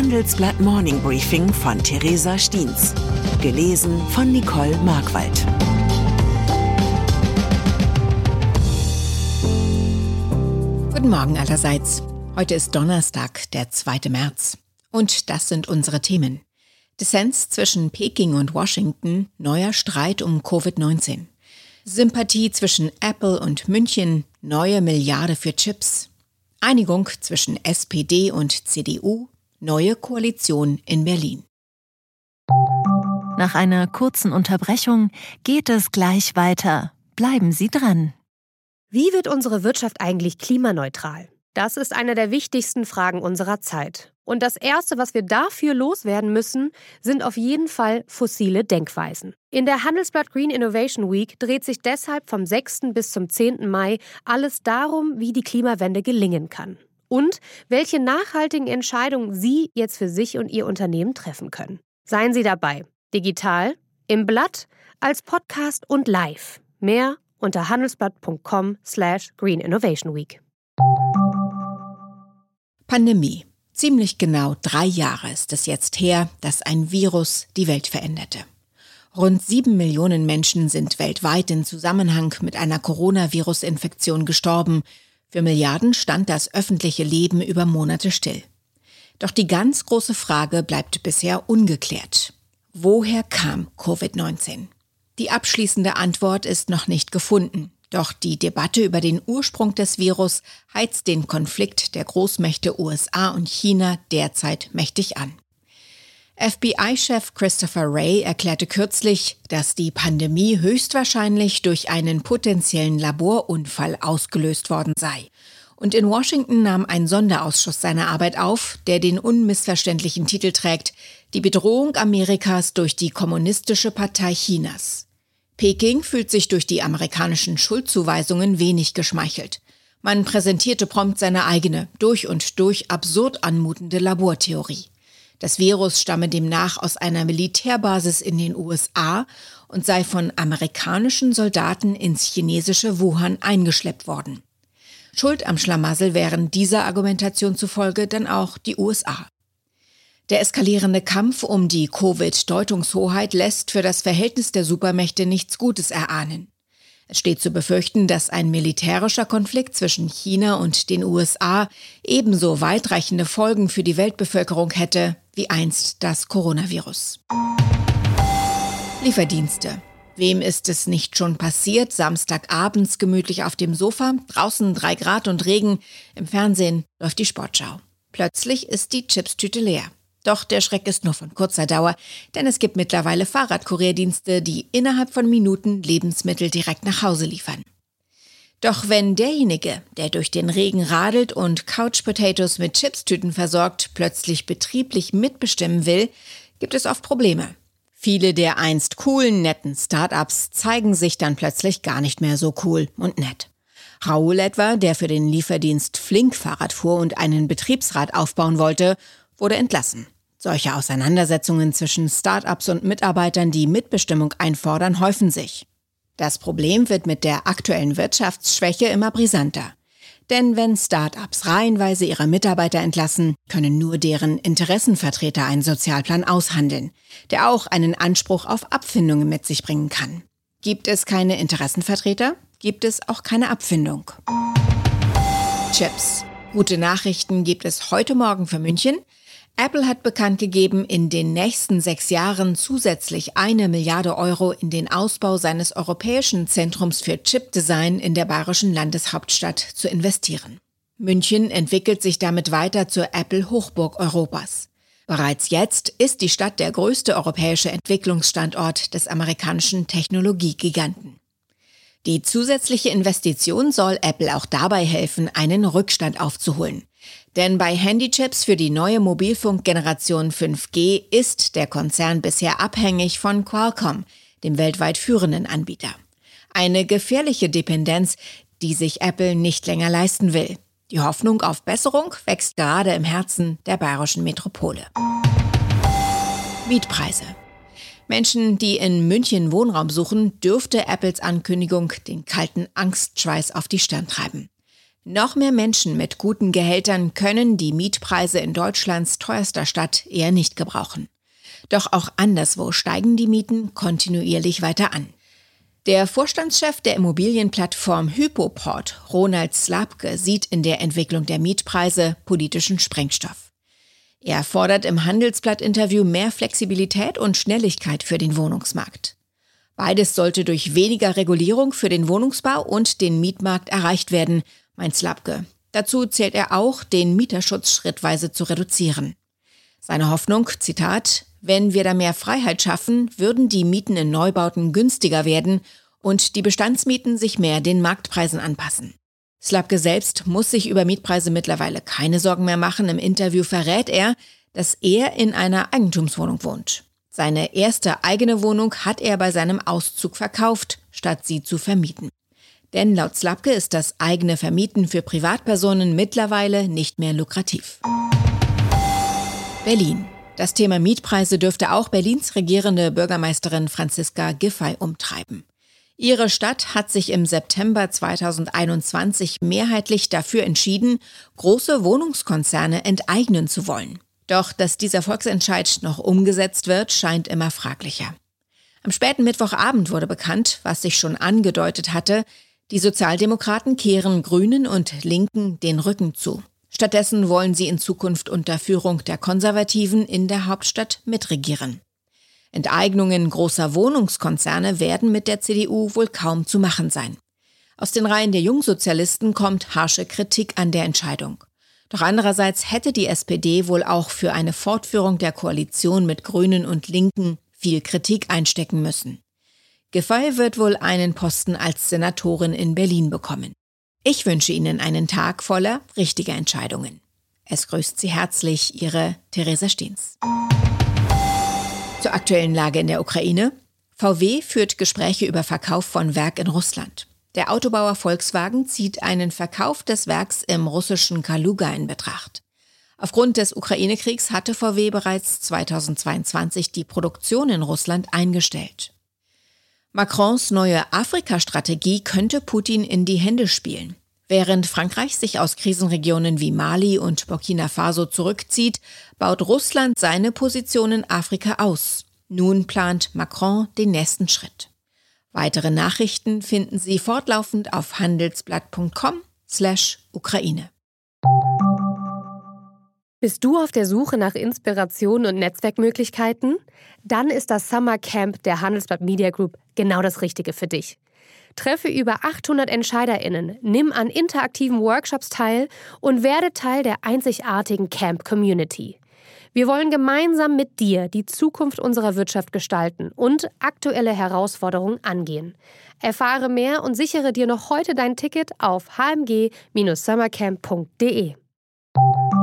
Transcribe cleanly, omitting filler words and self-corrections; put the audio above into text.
Handelsblatt Morning Briefing von Theresa Stiens. Gelesen von Nicole Markwald. Guten Morgen allerseits. Heute ist Donnerstag, der 2. März. Und das sind unsere Themen. Dissens zwischen Peking und Washington, neuer Streit um Covid-19. Sympathie zwischen Apple und München, neue Milliarde für Chips. Einigung zwischen SPD und CDU, neue Koalition in Berlin. Nach einer kurzen Unterbrechung geht es gleich weiter. Bleiben Sie dran. Wie wird unsere Wirtschaft eigentlich klimaneutral? Das ist eine der wichtigsten Fragen unserer Zeit. Und das Erste, was wir dafür loswerden müssen, sind auf jeden Fall fossile Denkweisen. In der Handelsblatt Green Innovation Week dreht sich deshalb vom 6. bis zum 10. Mai alles darum, wie die Klimawende gelingen kann. Und welche nachhaltigen Entscheidungen Sie jetzt für sich und Ihr Unternehmen treffen können. Seien Sie dabei. Digital, im Blatt, als Podcast und live. Mehr unter handelsblatt.com/Green Innovation Week. Pandemie. Ziemlich genau 3 Jahre ist es jetzt her, dass ein Virus die Welt veränderte. Rund 7 Millionen Menschen sind weltweit in Zusammenhang mit einer Coronavirus-Infektion gestorben. Für Milliarden stand das öffentliche Leben über Monate still. Doch die ganz große Frage bleibt bisher ungeklärt. Woher kam Covid-19? Die abschließende Antwort ist noch nicht gefunden. Doch die Debatte über den Ursprung des Virus heizt den Konflikt der Großmächte USA und China derzeit mächtig an. FBI-Chef Christopher Wray erklärte kürzlich, dass die Pandemie höchstwahrscheinlich durch einen potenziellen Laborunfall ausgelöst worden sei. Und in Washington nahm ein Sonderausschuss seine Arbeit auf, der den unmissverständlichen Titel trägt: Die Bedrohung Amerikas durch die Kommunistische Partei Chinas. Peking fühlt sich durch die amerikanischen Schuldzuweisungen wenig geschmeichelt. Man präsentierte prompt seine eigene, durch und durch absurd anmutende Labortheorie. Das Virus stamme demnach aus einer Militärbasis in den USA und sei von amerikanischen Soldaten ins chinesische Wuhan eingeschleppt worden. Schuld am Schlamassel wären dieser Argumentation zufolge dann auch die USA. Der eskalierende Kampf um die Covid-Deutungshoheit lässt für das Verhältnis der Supermächte nichts Gutes erahnen. Es steht zu befürchten, dass ein militärischer Konflikt zwischen China und den USA ebenso weitreichende Folgen für die Weltbevölkerung hätte wie einst das Coronavirus. Lieferdienste. Wem ist es nicht schon passiert? Samstagabends gemütlich auf dem Sofa, draußen 3 Grad und Regen, im Fernsehen läuft die Sportschau. Plötzlich ist die Chipstüte leer. Doch der Schreck ist nur von kurzer Dauer, denn es gibt mittlerweile Fahrradkurierdienste, die innerhalb von Minuten Lebensmittel direkt nach Hause liefern. Doch wenn derjenige, der durch den Regen radelt und Couch Potatoes mit Chipstüten versorgt, plötzlich betrieblich mitbestimmen will, gibt es oft Probleme. Viele der einst coolen, netten Start-ups zeigen sich dann plötzlich gar nicht mehr so cool und nett. Raoul etwa, der für den Lieferdienst Flink Fahrrad fuhr und einen Betriebsrat aufbauen wollte, wurde entlassen. Solche Auseinandersetzungen zwischen Start-ups und Mitarbeitern, die Mitbestimmung einfordern, häufen sich. Das Problem wird mit der aktuellen Wirtschaftsschwäche immer brisanter. Denn wenn Start-ups reihenweise ihre Mitarbeiter entlassen, können nur deren Interessenvertreter einen Sozialplan aushandeln, der auch einen Anspruch auf Abfindungen mit sich bringen kann. Gibt es keine Interessenvertreter, gibt es auch keine Abfindung. Chips. Gute Nachrichten gibt es heute Morgen für München. Apple hat bekannt gegeben, in den nächsten 6 Jahren zusätzlich 1 Milliarde Euro in den Ausbau seines Europäischen Zentrums für Chipdesign in der bayerischen Landeshauptstadt zu investieren. München entwickelt sich damit weiter zur Apple-Hochburg Europas. Bereits jetzt ist die Stadt der größte europäische Entwicklungsstandort des amerikanischen Technologiegiganten. Die zusätzliche Investition soll Apple auch dabei helfen, einen Rückstand aufzuholen. Denn bei Handychips für die neue Mobilfunkgeneration 5G ist der Konzern bisher abhängig von Qualcomm, dem weltweit führenden Anbieter. Eine gefährliche Dependenz, die sich Apple nicht länger leisten will. Die Hoffnung auf Besserung wächst gerade im Herzen der bayerischen Metropole. Mietpreise. Menschen, die in München Wohnraum suchen, dürfte Apples Ankündigung den kalten Angstschweiß auf die Stirn treiben. Noch mehr Menschen mit guten Gehältern können die Mietpreise in Deutschlands teuerster Stadt eher nicht gebrauchen. Doch auch anderswo steigen die Mieten kontinuierlich weiter an. Der Vorstandschef der Immobilienplattform Hypoport, Ronald Slabke, sieht in der Entwicklung der Mietpreise politischen Sprengstoff. Er fordert im Handelsblatt-Interview mehr Flexibilität und Schnelligkeit für den Wohnungsmarkt. Beides sollte durch weniger Regulierung für den Wohnungsbau und den Mietmarkt erreicht werden, meint Slabke. Dazu zählt er auch, den Mieterschutz schrittweise zu reduzieren. Seine Hoffnung, Zitat, wenn wir da mehr Freiheit schaffen, würden die Mieten in Neubauten günstiger werden und die Bestandsmieten sich mehr den Marktpreisen anpassen. Slabke selbst muss sich über Mietpreise mittlerweile keine Sorgen mehr machen. Im Interview verrät er, dass er in einer Eigentumswohnung wohnt. Seine erste eigene Wohnung hat er bei seinem Auszug verkauft, statt sie zu vermieten. Denn laut Slabke ist das eigene Vermieten für Privatpersonen mittlerweile nicht mehr lukrativ. Berlin. Das Thema Mietpreise dürfte auch Berlins regierende Bürgermeisterin Franziska Giffey umtreiben. Ihre Stadt hat sich im September 2021 mehrheitlich dafür entschieden, große Wohnungskonzerne enteignen zu wollen. Doch dass dieser Volksentscheid noch umgesetzt wird, scheint immer fraglicher. Am späten Mittwochabend wurde bekannt, was sich schon angedeutet hatte, die Sozialdemokraten kehren Grünen und Linken den Rücken zu. Stattdessen wollen sie in Zukunft unter Führung der Konservativen in der Hauptstadt mitregieren. Enteignungen großer Wohnungskonzerne werden mit der CDU wohl kaum zu machen sein. Aus den Reihen der Jungsozialisten kommt harsche Kritik an der Entscheidung. Doch andererseits hätte die SPD wohl auch für eine Fortführung der Koalition mit Grünen und Linken viel Kritik einstecken müssen. Giffey wird wohl einen Posten als Senatorin in Berlin bekommen. Ich wünsche Ihnen einen Tag voller richtiger Entscheidungen. Es grüßt Sie herzlich, Ihre Theresa Steens. Zur aktuellen Lage in der Ukraine. VW führt Gespräche über Verkauf von Werk in Russland. Der Autobauer Volkswagen zieht einen Verkauf des Werks im russischen Kaluga in Betracht. Aufgrund des Ukraine-Kriegs hatte VW bereits 2022 die Produktion in Russland eingestellt. Macrons neue Afrika-Strategie könnte Putin in die Hände spielen. Während Frankreich sich aus Krisenregionen wie Mali und Burkina Faso zurückzieht, baut Russland seine Position in Afrika aus. Nun plant Macron den nächsten Schritt. Weitere Nachrichten finden Sie fortlaufend auf handelsblatt.com/Ukraine. Bist du auf der Suche nach Inspiration und Netzwerkmöglichkeiten? Dann ist das Summer Camp der Handelsblatt Media Group genau das Richtige für dich. Treffe über 800 EntscheiderInnen, nimm an interaktiven Workshops teil und werde Teil der einzigartigen Camp-Community. Wir wollen gemeinsam mit dir die Zukunft unserer Wirtschaft gestalten und aktuelle Herausforderungen angehen. Erfahre mehr und sichere dir noch heute dein Ticket auf hmg-summercamp.de.